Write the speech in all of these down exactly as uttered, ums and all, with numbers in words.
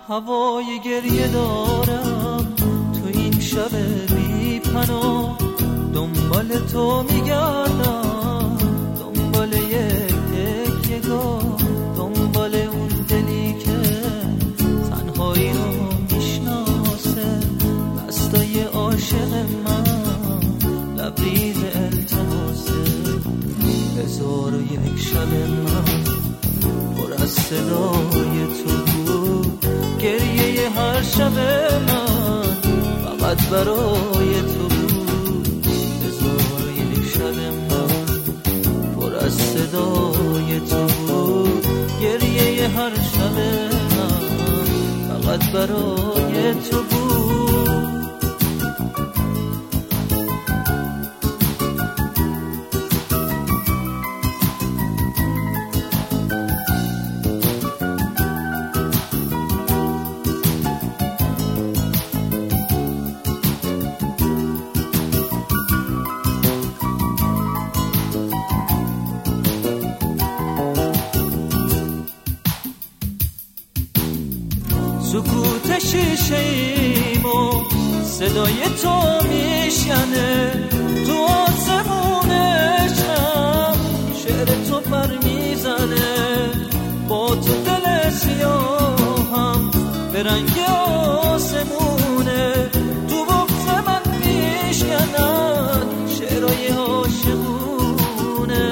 هوای گریه دارم تو این شب بی پناه، دنبال تو میگردم، دنبال یک تکیه‌گاه، دنبال اون دلی که تنهایی رو میشناسه، دستای عاشق من لبریز التماسه. هزار و یک شب من پر از صدای تو بود، گریه هر شب من فقط برای تو بود. هزار و یک شب من پر از صدای تو بود، گریه هر شب من فقط برای تو بود. سکوت شیشه ایم و صدای تو میشنه، تو آسمون عشقم شعر تو پر میزنه، با تو دل سیاهم به رنگ آسمونه، تو بغض من میشکنن شعرهای عاشقونه.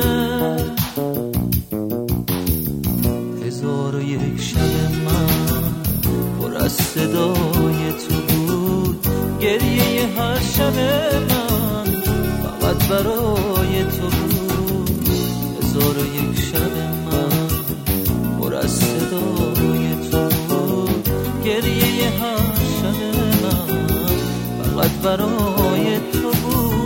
هزار و یک شب من پر از صدای تو بود، گریه هر شب من فقط برای تو بود. هزار و یک شب من پر از صدای تو بود، گریه هر شب من فقط برای تو بود.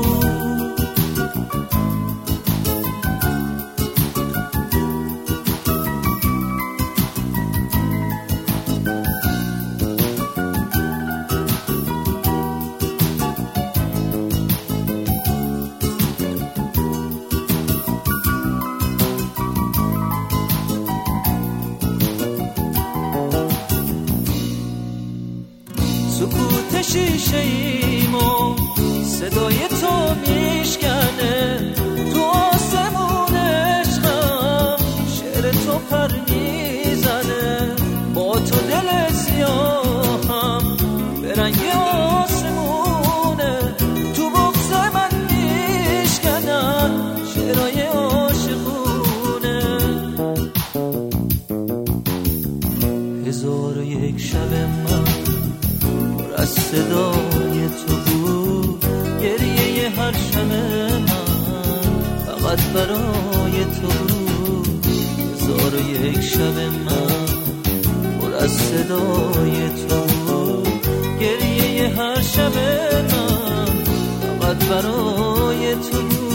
سکوت شیشه ایم و صدای تو میشکنه، تو آسمون عشقم شعر تو پر میزنه، با تو دل سیاهم به رنگ آسمونه، تو بغض من میشکنن شعرهای عاشقونه. هزار و یک شب من از صدای تو بود، گریه هر شب من فقط برای تو بود. هزار و یک شب من پر از صدای تو بود، گریه هر شب من فقط برای تو بود.